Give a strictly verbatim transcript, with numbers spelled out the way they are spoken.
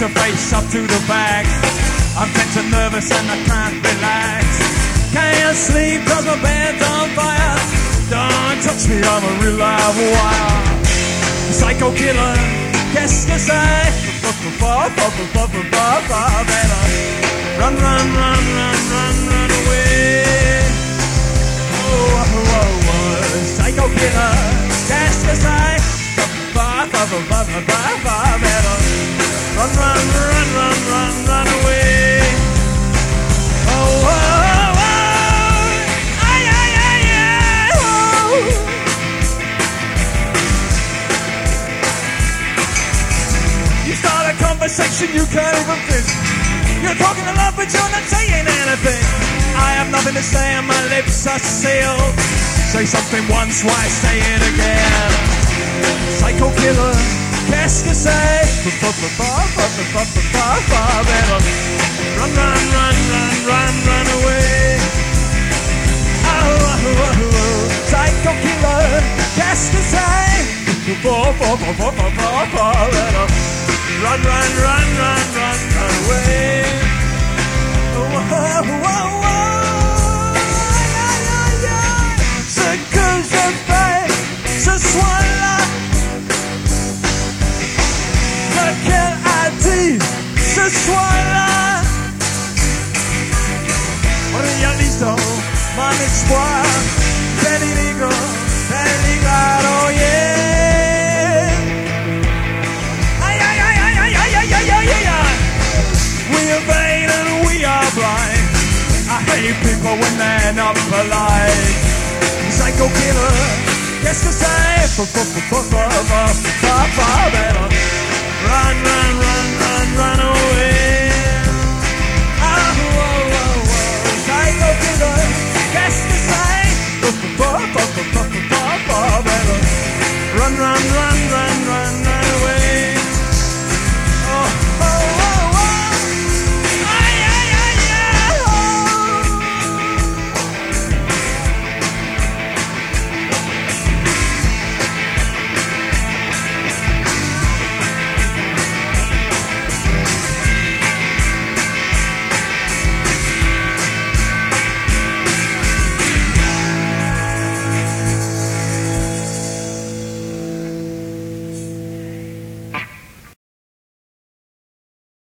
to face up to the back. I'm tense and nervous and I can't relax. Can't sleep cause my bed's on fire. Don't touch me, I'm a real live wire. Psycho killer, qu'est-ce que c'est? Run, run, run, run, run, run away. Oh, oh, oh, oh. Psycho killer, qu'est-ce que c'est? Run, run, run, run, run, run away. Oh, oh, oh. Ay, ay, ay, ay, oh. You start a conversation you can't even finish. You're talking a lot but you're not saying anything. I have nothing to say and my lips are sealed. Say something once, why say it again? Psycho killer, qu'est-ce que c'est? Run, run, run, run, run, run away. Oh, oh, oh, oh. Psycho killer, qu'est-ce que c'est? Run, run, run, run, run, run away. Oh, oh, oh, oh. Ce que je fais ce soir-là, lequel a dit ce soir-là? Orientalisto, mon espoir, Peligro, Peligro, yeah. Ay, ay, ay, ay, ay, ay, ay, ay, ay, ay. We are vain and we are blind. I hate people when they're not polite. Psycho killer, qu'est-ce que c'est? Run, run, run, run, run, run away.